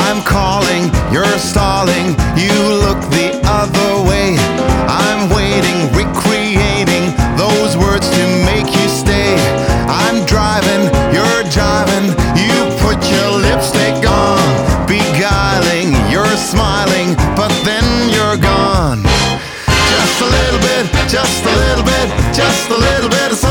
I'm calling, you're stalling, you look the other way. I'm waiting, recreating those words to make you stay. I'm driving, you're driving, you put your lipstick on, beguiling, you're smiling, but then you're gone. Just a little bit, just a little bit, just a little bit of